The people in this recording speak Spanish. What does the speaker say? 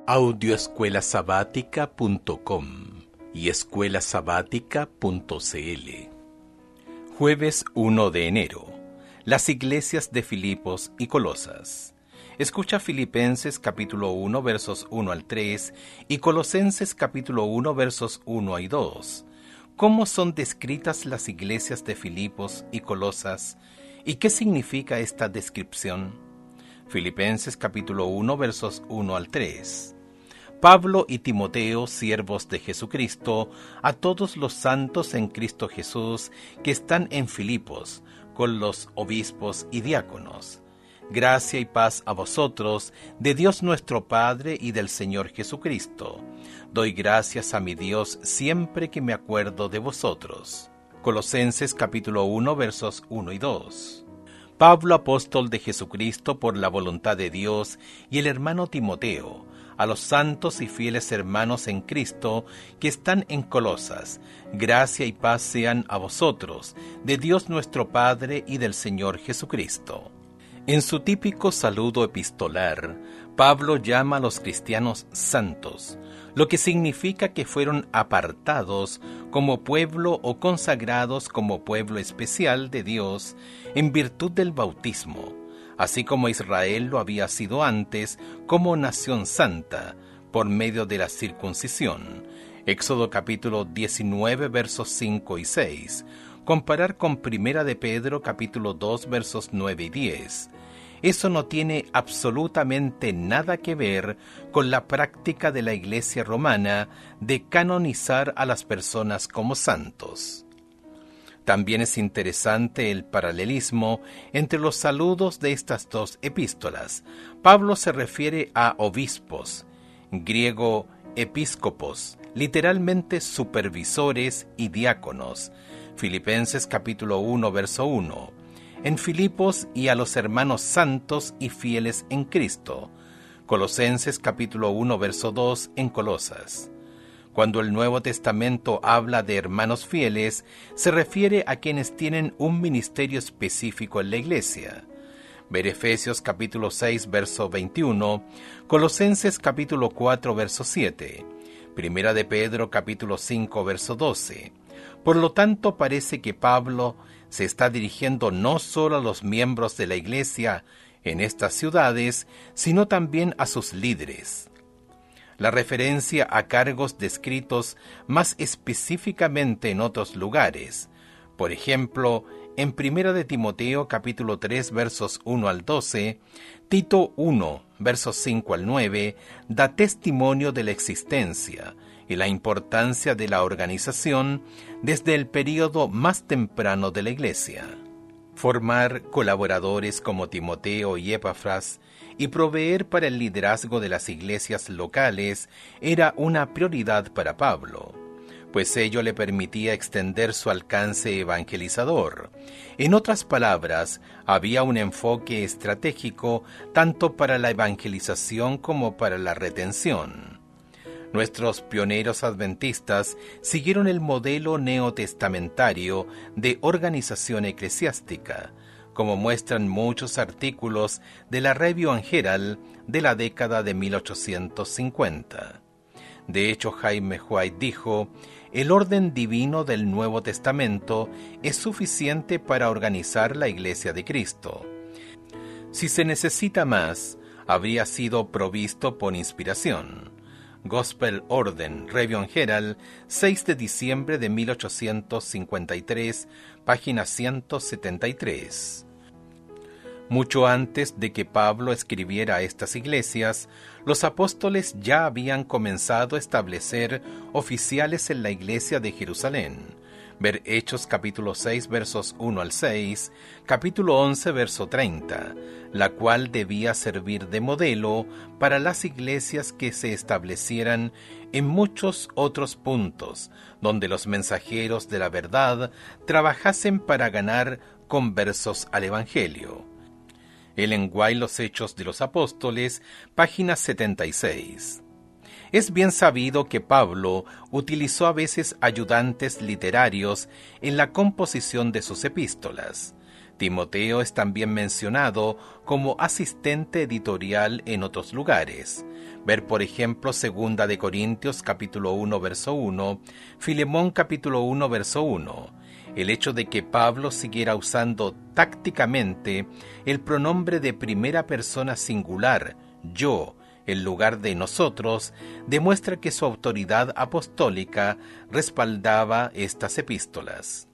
Audioescuelasabática.com y escuelasabática.cl. Jueves 1 de enero. Las iglesias de Filipos y Colosas. Escucha Filipenses capítulo 1 versos 1 al 3 y Colosenses capítulo 1 versos 1 y 2. ¿Cómo son descritas las iglesias de Filipos y Colosas y qué significa esta descripción? Filipenses capítulo 1 versos 1 al 3. Pablo y Timoteo, siervos de Jesucristo, a todos los santos en Cristo Jesús que están en Filipos, con los obispos y diáconos. Gracia y paz a vosotros, de Dios nuestro Padre y del Señor Jesucristo. Doy gracias a mi Dios siempre que me acuerdo de vosotros. Colosenses capítulo 1 versos 1 y 2. Pablo, apóstol de Jesucristo por la voluntad de Dios, y el hermano Timoteo, a los santos y fieles hermanos en Cristo que están en Colosas, gracia y paz sean a vosotros, de Dios nuestro Padre y del Señor Jesucristo. En su típico saludo epistolar, Pablo llama a los cristianos santos, lo que significa que fueron apartados como pueblo o consagrados como pueblo especial de Dios en virtud del bautismo, así como Israel lo había sido antes como nación santa, por medio de la circuncisión. Éxodo capítulo 19 versos 5 y 6. Comparar con Primera de Pedro capítulo 2 versos 9 y 10. Eso no tiene absolutamente nada que ver con la práctica de la Iglesia romana de canonizar a las personas como santos. También es interesante el paralelismo entre los saludos de estas dos epístolas. Pablo se refiere a obispos, griego episcopos, literalmente supervisores y diáconos. Filipenses capítulo 1 verso 1. En Filipos y a los hermanos santos y fieles en Cristo. Colosenses capítulo 1 verso 2 en Colosas. Cuando el Nuevo Testamento habla de hermanos fieles, se refiere a quienes tienen un ministerio específico en la Iglesia. Ver Efesios capítulo 6 verso 21, Colosenses capítulo 4 verso 7, Primera de Pedro capítulo 5 verso 12. Por lo tanto, parece que Pablo se está dirigiendo no solo a los miembros de la Iglesia en estas ciudades, sino también a sus líderes. La referencia a cargos descritos más específicamente en otros lugares. Por ejemplo, en 1 de Timoteo capítulo 3 versos 1 al 12, Tito 1 versos 5 al 9, da testimonio de la existencia y la importancia de la organización desde el período más temprano de la Iglesia. Formar colaboradores como Timoteo y Epafras y proveer para el liderazgo de las iglesias locales era una prioridad para Pablo, pues ello le permitía extender su alcance evangelizador. En otras palabras, había un enfoque estratégico tanto para la evangelización como para la retención. Nuestros pioneros adventistas siguieron el modelo neotestamentario de organización eclesiástica, como muestran muchos artículos de la Review and Herald de la década de 1850. De hecho, Jaime White dijo: el orden divino del Nuevo Testamento es suficiente para organizar la Iglesia de Cristo. Si se necesita más, habría sido provisto por inspiración. Gospel Orden, Review and Herald, 6 de diciembre de 1853, página 173. Mucho antes de que Pablo escribiera a estas iglesias, los apóstoles ya habían comenzado a establecer oficiales en la iglesia de Jerusalén. Ver Hechos capítulo 6 versos 1 al 6, capítulo 11 verso 30, la cual debía servir de modelo para las iglesias que se establecieran en muchos otros puntos, donde los mensajeros de la verdad trabajasen para ganar conversos al Evangelio. Ellen White, Los Hechos de los Apóstoles, página 76. Es bien sabido que Pablo utilizó a veces ayudantes literarios en la composición de sus epístolas. Timoteo es también mencionado como asistente editorial en otros lugares. Ver, por ejemplo, 2 de Corintios capítulo 1, verso 1, Filemón capítulo 1, verso 1. El hecho de que Pablo siguiera usando tácticamente el pronombre de primera persona singular, yo, en lugar de nosotros, demuestra que su autoridad apostólica respaldaba estas epístolas.